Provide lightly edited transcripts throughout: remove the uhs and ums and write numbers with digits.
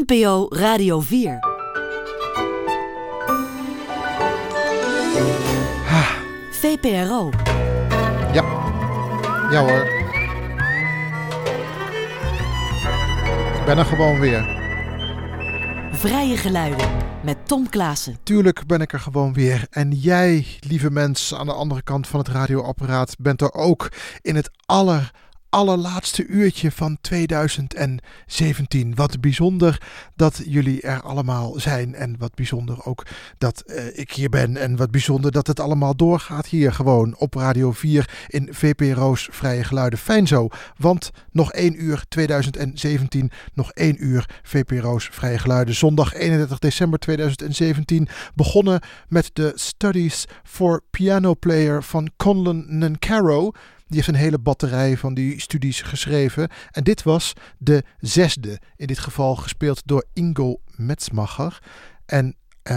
NPO Radio 4. VPRO. Ja hoor. Ik ben er gewoon weer. Vrije geluiden met Tom Klaassen. Tuurlijk ben ik er gewoon weer. En jij, lieve mens aan de andere kant van het radioapparaat, bent er ook in het allerlaatste uurtje van 2017. Wat bijzonder dat jullie er allemaal zijn. En wat bijzonder ook dat ik hier ben. En wat bijzonder dat het allemaal doorgaat hier gewoon op Radio 4 in VPRO's Vrije Geluiden. Fijn zo, want nog 1 uur 2017, nog 1 uur VPRO's Vrije Geluiden. Zondag 31 december 2017 begonnen met de Studies for Piano Player van Conlon Nancarrow. Die heeft een hele batterij van die studies geschreven. En dit was de 6e. In dit geval gespeeld door Ingo Metzmacher. En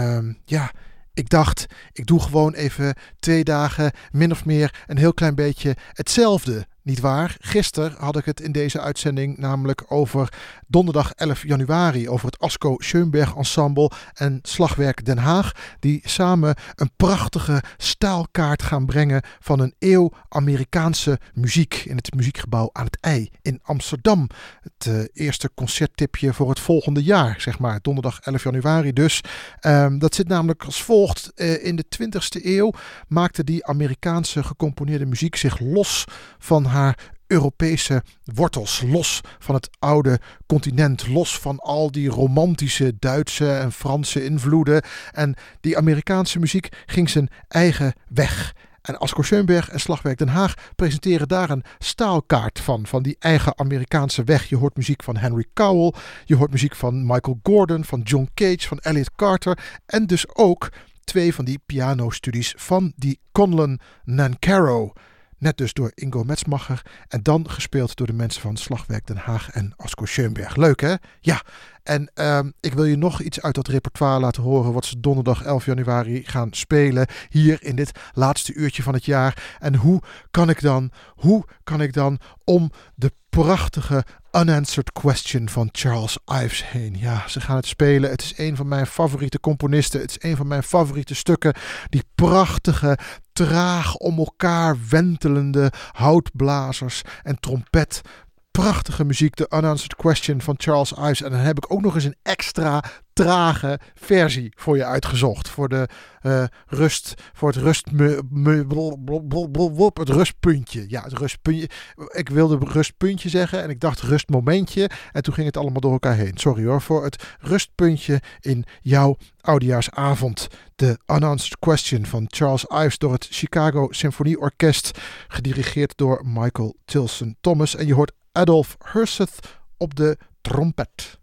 ik dacht, ik doe gewoon even 2 dagen min of meer een heel klein beetje hetzelfde. Niet waar? Gisteren had ik het in deze uitzending namelijk over donderdag 11 januari. Over het Asko Schoenberg Ensemble en Slagwerk Den Haag. Die samen een prachtige staalkaart gaan brengen van een eeuw Amerikaanse muziek. In het muziekgebouw aan het IJ in Amsterdam. Het eerste concerttipje voor het volgende jaar, zeg maar. Donderdag 11 januari dus. Dat zit namelijk als volgt. In de 20e eeuw maakte die Amerikaanse gecomponeerde muziek zich los van haar Europese wortels, los van het oude continent, los van al die romantische Duitse en Franse invloeden. En die Amerikaanse muziek ging zijn eigen weg. En Asko Schoenberg en Slagwerk Den Haag presenteren daar een staalkaart van die eigen Amerikaanse weg. Je hoort muziek van Henry Cowell, je hoort muziek van Michael Gordon, van John Cage, van Elliot Carter en dus ook 2 van die pianostudies van die Conlon Nancarrow. Net dus door Ingo Metzmacher en dan gespeeld door de mensen van Slagwerk Den Haag en Asko Schoenberg. Leuk hè? Ja. En ik wil je nog iets uit dat repertoire laten horen wat ze donderdag 11 januari gaan spelen hier in dit laatste uurtje van het jaar. En hoe kan ik dan om de prachtige Unanswered Question van Charles Ives heen. Ja, ze gaan het spelen. Het is een van mijn favoriete componisten. Het is een van mijn favoriete stukken. Die prachtige, traag om elkaar wentelende houtblazers en trompet. Prachtige muziek, de Unanswered Question van Charles Ives. En dan heb ik ook nog eens een extra trage versie voor je uitgezocht. Voor de rust, voor het rustpuntje. Ja, het rustpuntje. Ik wilde rustpuntje zeggen en ik dacht rustmomentje. En toen ging het allemaal door elkaar heen. Sorry hoor, voor het rustpuntje in jouw oudejaarsavond. De Unanswered Question van Charles Ives door het Chicago Symfonieorkest. Gedirigeerd door Michael Tilson Thomas. En je hoort Adolf Herseth op de trompet.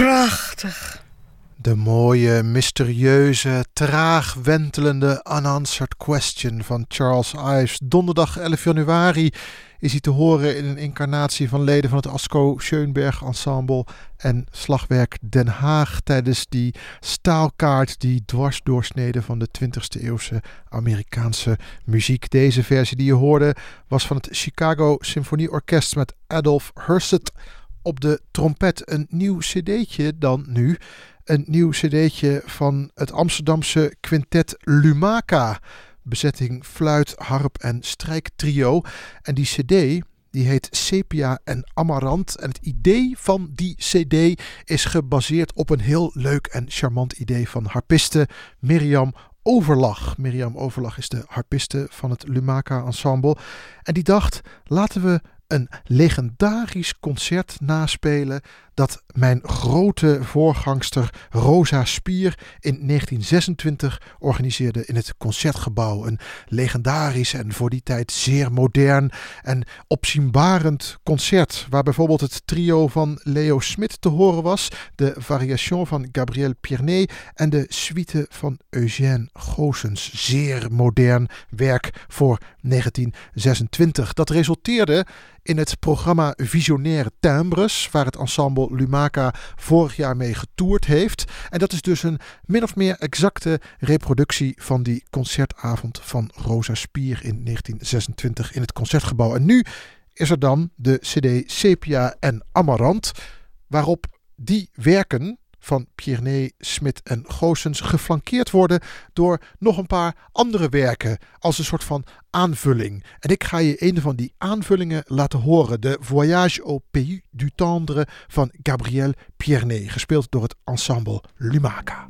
Prachtig. De mooie, mysterieuze, traag wentelende Unanswered Question van Charles Ives. Donderdag 11 januari is hij te horen in een incarnatie van leden van het Asko Schoenberg Ensemble en Slagwerk Den Haag tijdens die staalkaart, die dwarsdoorsnede van de 20e eeuwse Amerikaanse muziek. Deze versie die je hoorde was van het Chicago Symfonieorkest met Adolph Hurset op de trompet. Een nieuw cd'tje dan nu. Een nieuw cd'tje van het Amsterdamse quintet Lumaka. Bezetting fluit, harp en strijktrio. En die cd die heet Sepia en Amarant. En het idee van die cd is gebaseerd op een heel leuk en charmant idee van harpiste Mirjam Overlag. Mirjam Overlag is de harpiste van het Lumaka Ensemble. En die dacht, laten we een legendarisch concert naspelen dat mijn grote voorgangster Rosa Spier in 1926 organiseerde in het Concertgebouw. Een legendarisch en voor die tijd zeer modern en opzienbarend concert, waar bijvoorbeeld het trio van Leo Smit te horen was, de variation van Gabriel Pierné en de suite van Eugène Goossens. Zeer modern werk voor 1926. Dat resulteerde in het programma Visionaire Timbres, waar het ensemble Lumaka vorig jaar mee getoerd heeft. En dat is dus een min of meer exacte reproductie van die concertavond van Rosa Spier in 1926 in het Concertgebouw. En nu is er dan de cd Sepia en Amarant, waarop die werken van Pierné, Smit en Goossens geflankeerd worden door nog een paar andere werken als een soort van aanvulling. En ik ga je een van die aanvullingen laten horen. De Voyage au Pays du Tendre van Gabriel Pierné, gespeeld door het ensemble Lumaka.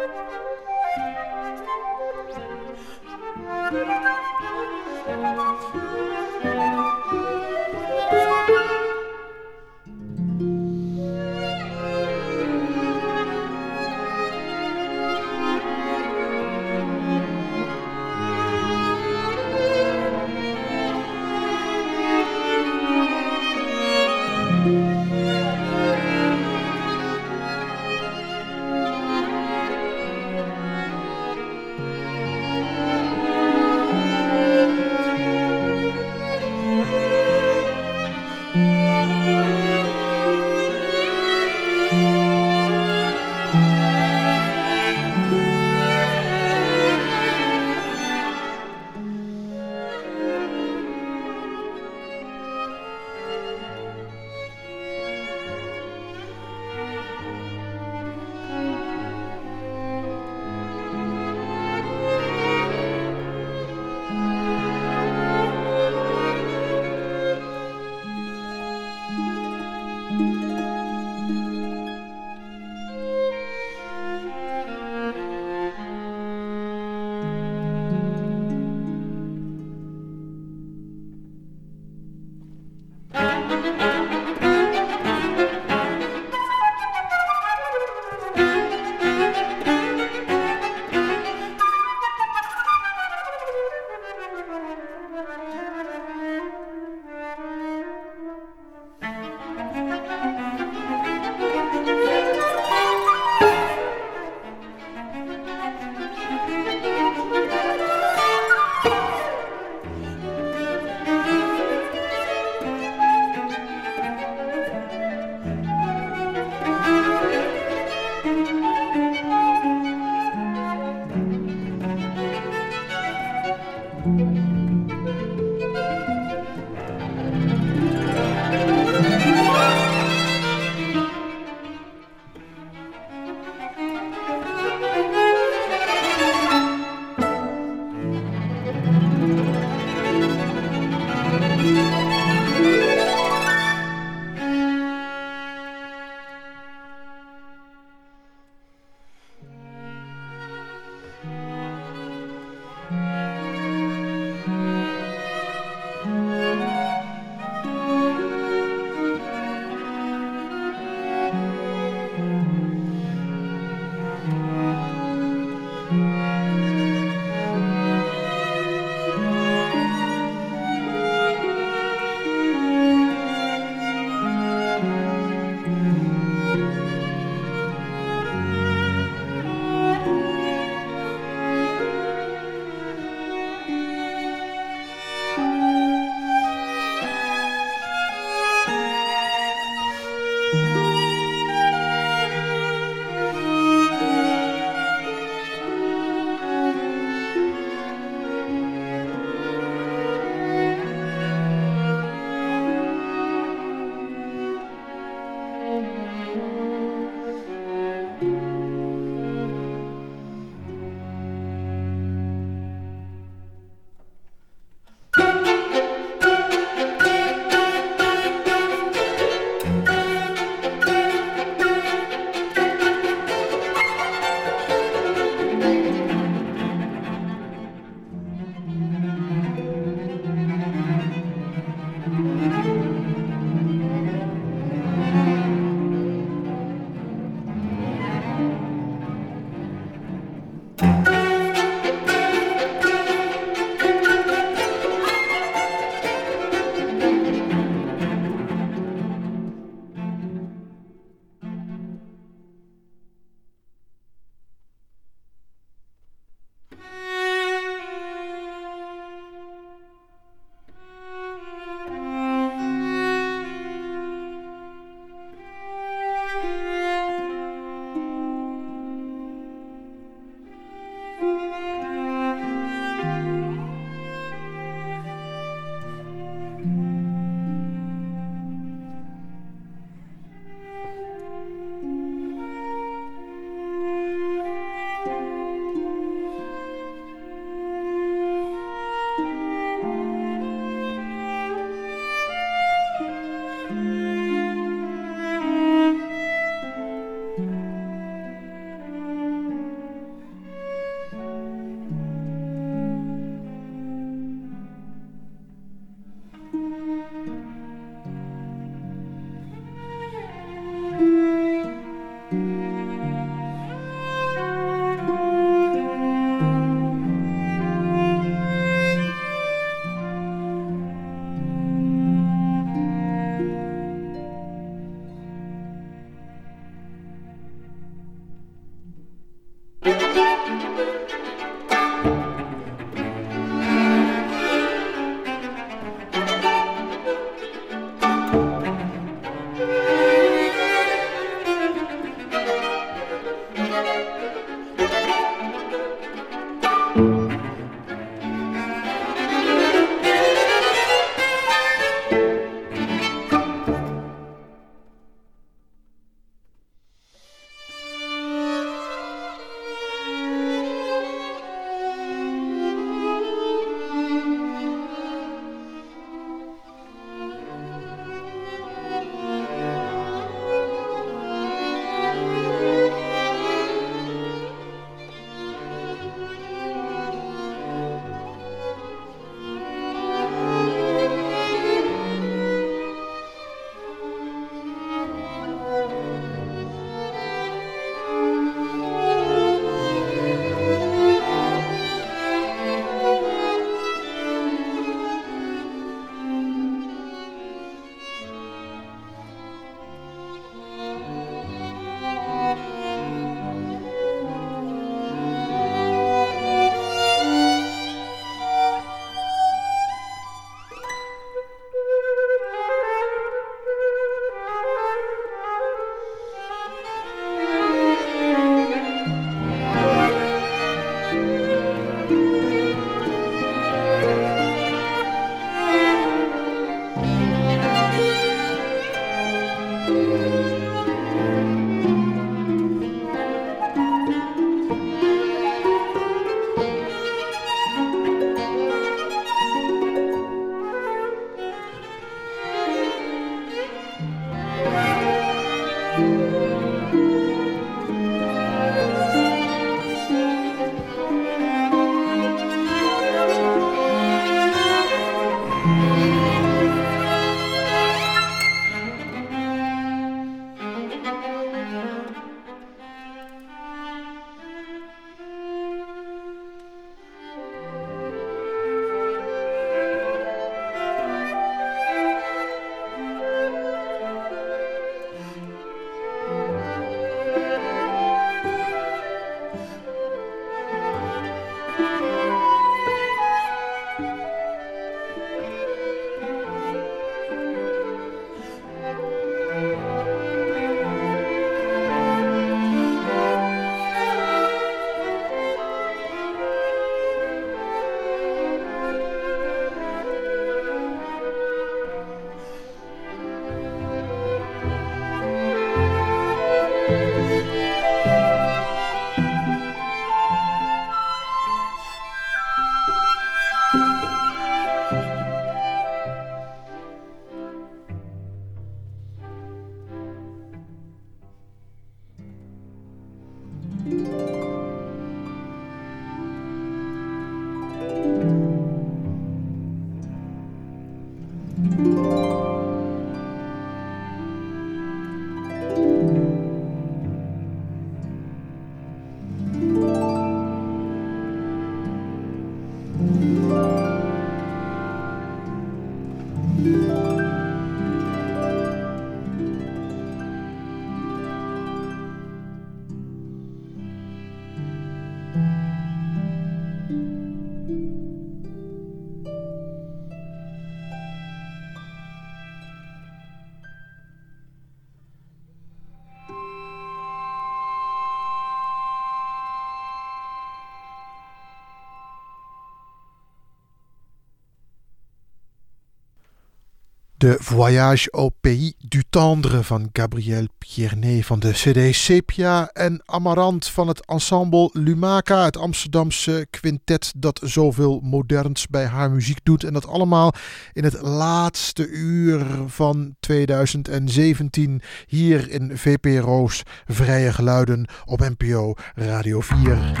De Voyage au Pays du Tendre van Gabriel Pierné van de CD Sepia en Amarant van het ensemble Lumaca, het Amsterdamse quintet dat zoveel moderns bij haar muziek doet. En dat allemaal in het laatste uur van 2017 hier in VPRO's Vrije Geluiden op NPO Radio 4.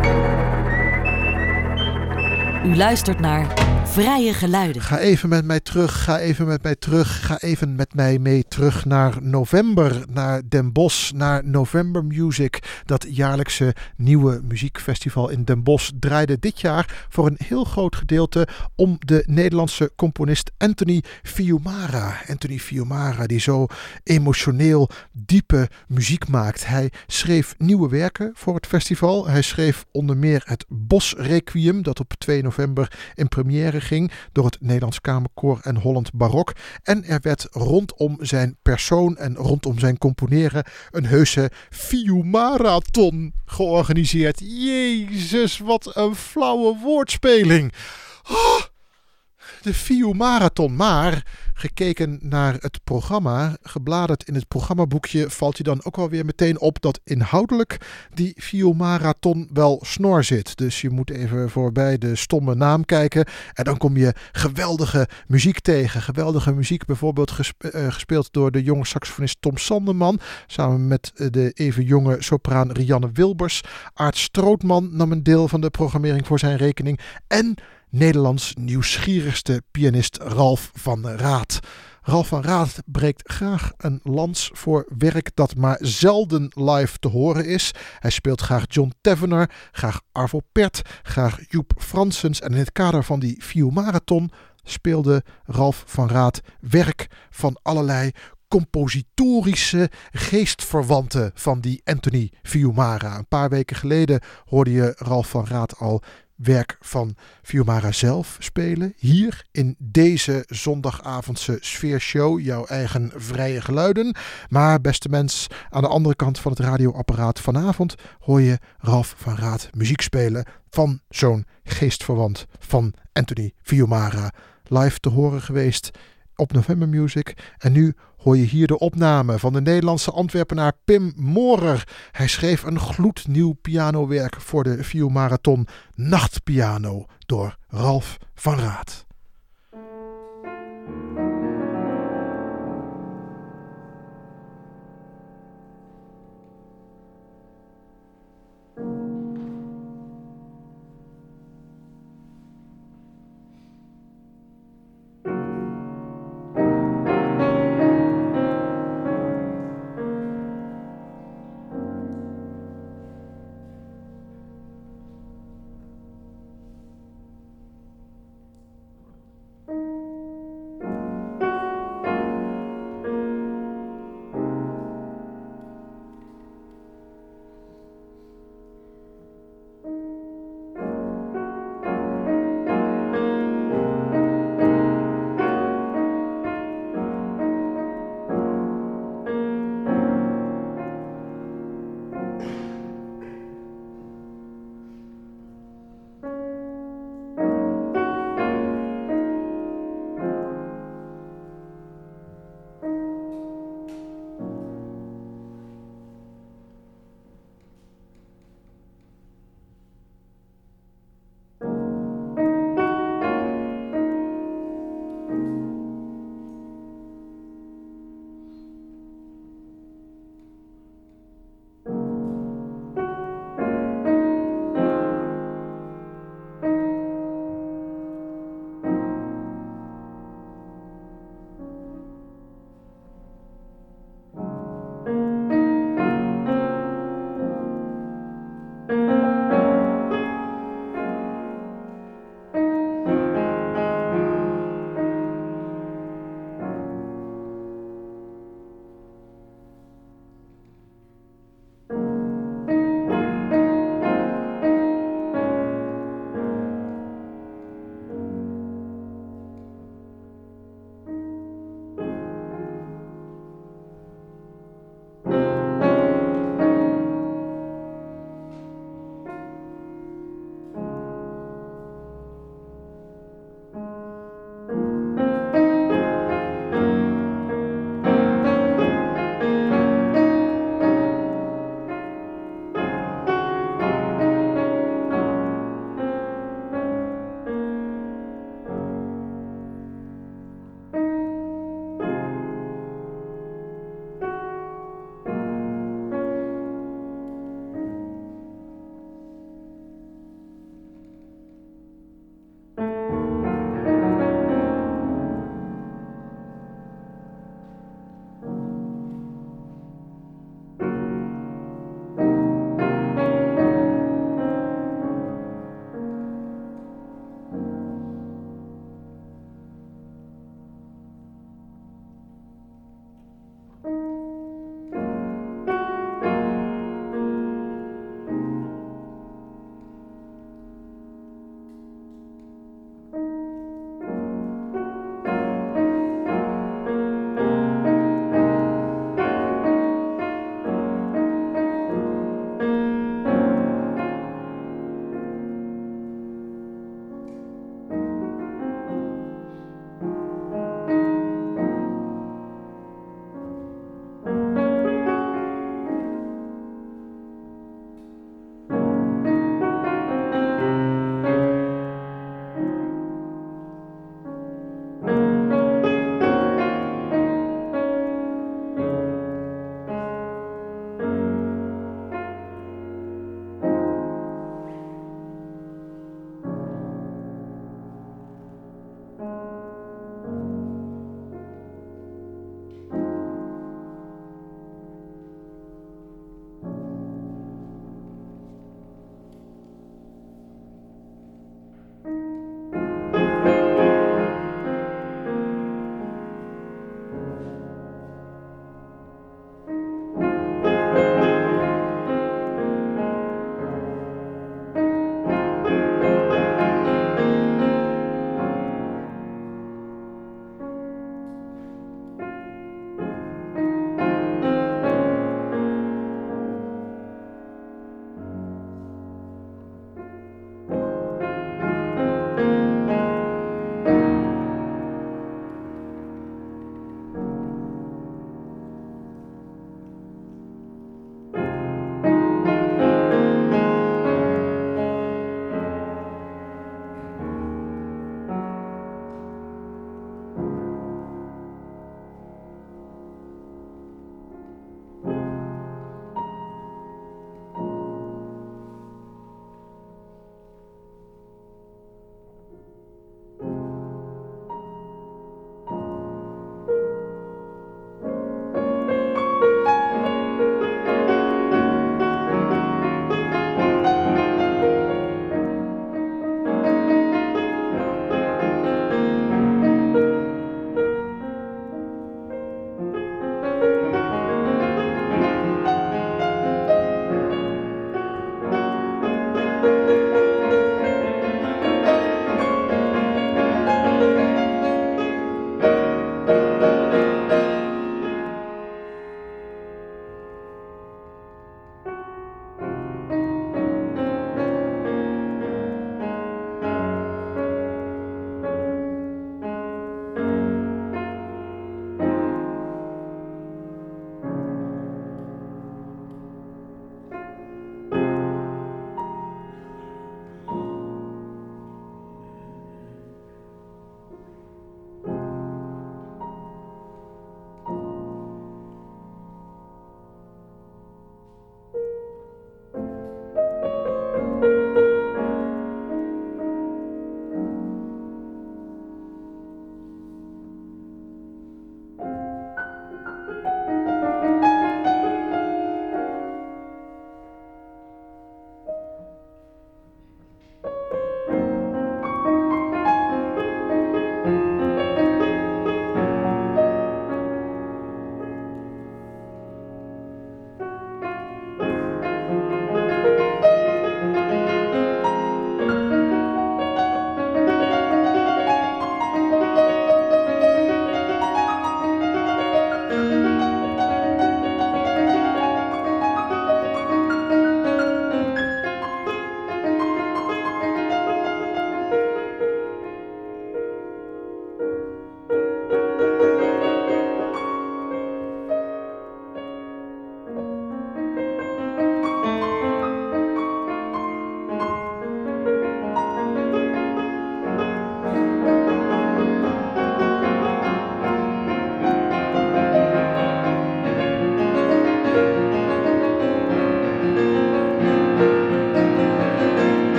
U luistert naar Vrije Geluiden. Ga even met mij terug naar november, naar Den Bosch, naar November Music. Dat jaarlijkse nieuwe muziekfestival in Den Bosch draaide dit jaar voor een heel groot gedeelte om de Nederlandse componist Anthony Fiumara. Anthony Fiumara, die zo emotioneel diepe muziek maakt. Hij schreef nieuwe werken voor het festival. Hij schreef onder meer het Bos Requiem, dat op 2 november in première ging door het Nederlands Kamerkoor en Holland Barok. En er werd rondom zijn persoon en rondom zijn componeren een heuse Fiumarathon georganiseerd. Jezus, wat een flauwe woordspeling. Oh, de Fiumarathon. Maar gekeken naar het programma, gebladerd in het programmaboekje, valt je dan ook wel weer meteen op dat inhoudelijk die Fiumarathon wel snor zit. Dus je moet even voorbij de stomme naam kijken en dan kom je geweldige muziek tegen. Geweldige muziek, bijvoorbeeld gespeeld door de jonge saxofonist Tom Sanderman, samen met de even jonge sopraan Rianne Wilbers. Aart Strootman nam een deel van de programmering voor zijn rekening en Nederlands nieuwsgierigste pianist Ralf van Raat. Ralf van Raat breekt graag een lans voor werk dat maar zelden live te horen is. Hij speelt graag John Tavener, graag Arvo Pärt, graag Joep Franssens. En in het kader van die Fiumarathon speelde Ralf van Raat werk van allerlei compositorische geestverwanten van die Anthony Fiumara. Een paar weken geleden hoorde je Ralf van Raat al werk van Fiumara zelf spelen. Hier in deze zondagavondse sfeershow, jouw eigen Vrije Geluiden. Maar beste mens, aan de andere kant van het radioapparaat vanavond hoor je Ralf van Raat muziek spelen van zo'n geestverwant van Anthony Fiumara. Live te horen geweest op November Music. En nu hoor je hier de opname van de Nederlandse Antwerpenaar Pim Morer. Hij schreef een gloednieuw pianowerk voor de Fiumarathon, Nachtpiano, door Ralf van Raat.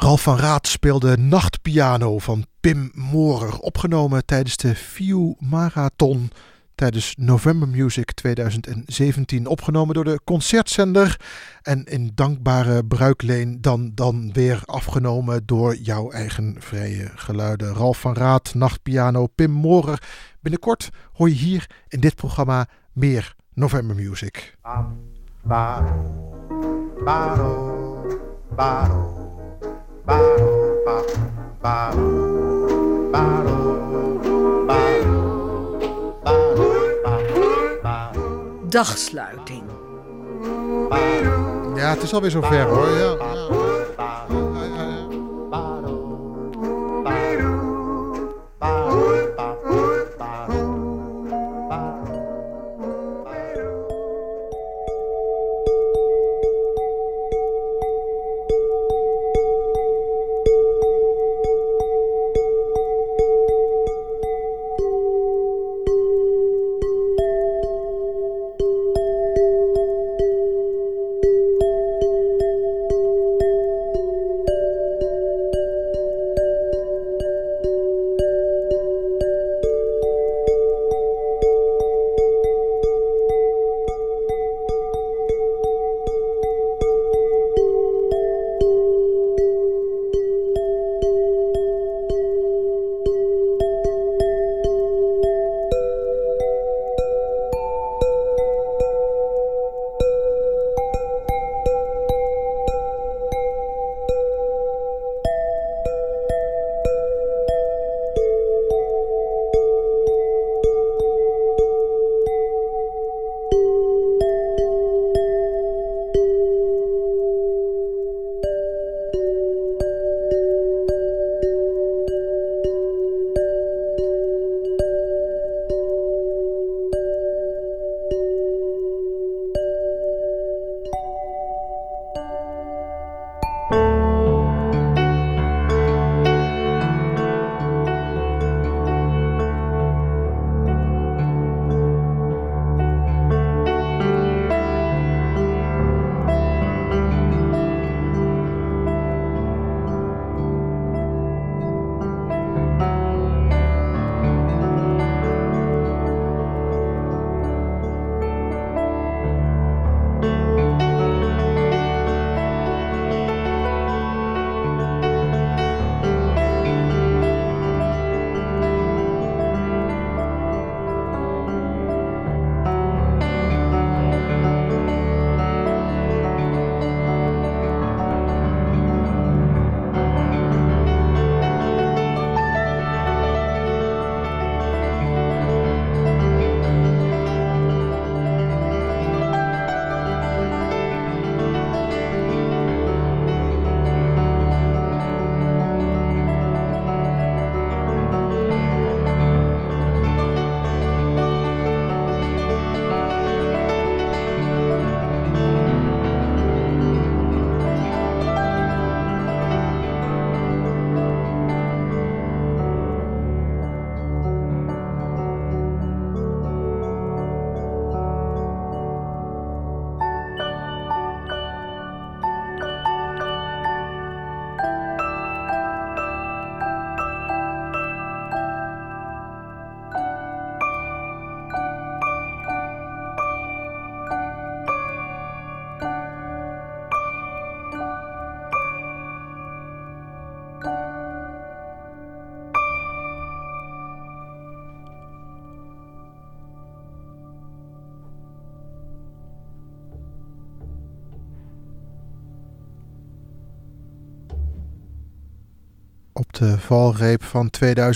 Ralf van Raat speelde Nachtpiano van Pim Morer, opgenomen tijdens de VIU Marathon tijdens November Music 2017, opgenomen door de Concertzender en in dankbare bruikleen dan weer afgenomen door jouw eigen vrije geluiden. Ralf van Raat, Nachtpiano, Pim Morer. Binnenkort hoor je hier in dit programma meer November Music. Dagsluiting. Ja, het is alweer zover hoor. Ja. Op de valreep van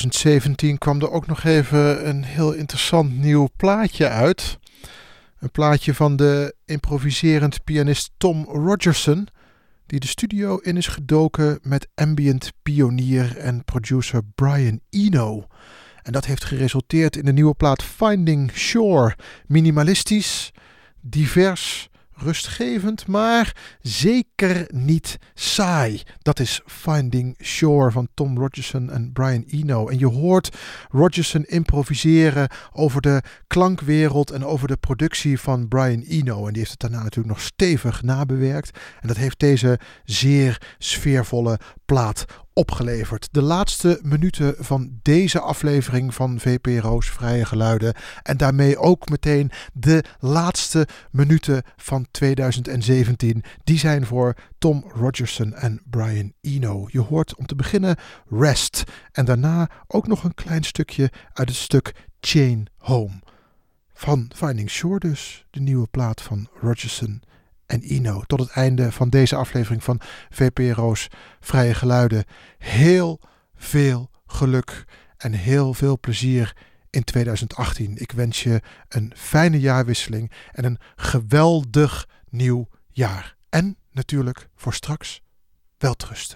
2017 kwam er ook nog even een heel interessant nieuw plaatje uit. Een plaatje van de improviserend pianist Tom Rogerson, die de studio in is gedoken met ambient pionier en producer Brian Eno. En dat heeft geresulteerd in de nieuwe plaat Finding Shore. Minimalistisch, divers, rustgevend, maar zeker niet saai. Dat is Finding Shore van Tom Rogerson en Brian Eno. En je hoort Rogerson improviseren over de klankwereld en over de productie van Brian Eno. En die heeft het daarna natuurlijk nog stevig nabewerkt. En dat heeft deze zeer sfeervolle plaat opgeleverd. De laatste minuten van deze aflevering van VPRO's Vrije Geluiden. En daarmee ook meteen de laatste minuten van 2017. Die zijn voor Tom Rogerson en Brian Eno. Je hoort om te beginnen Rest. En daarna ook nog een klein stukje uit het stuk Chain Home. Van Finding Shore dus, de nieuwe plaat van Rogerson en Eno. Tot het einde van deze aflevering van VPRO's Vrije Geluiden. Heel veel geluk en heel veel plezier in 2018. Ik wens je een fijne jaarwisseling en een geweldig nieuw jaar. En natuurlijk voor straks welterusten.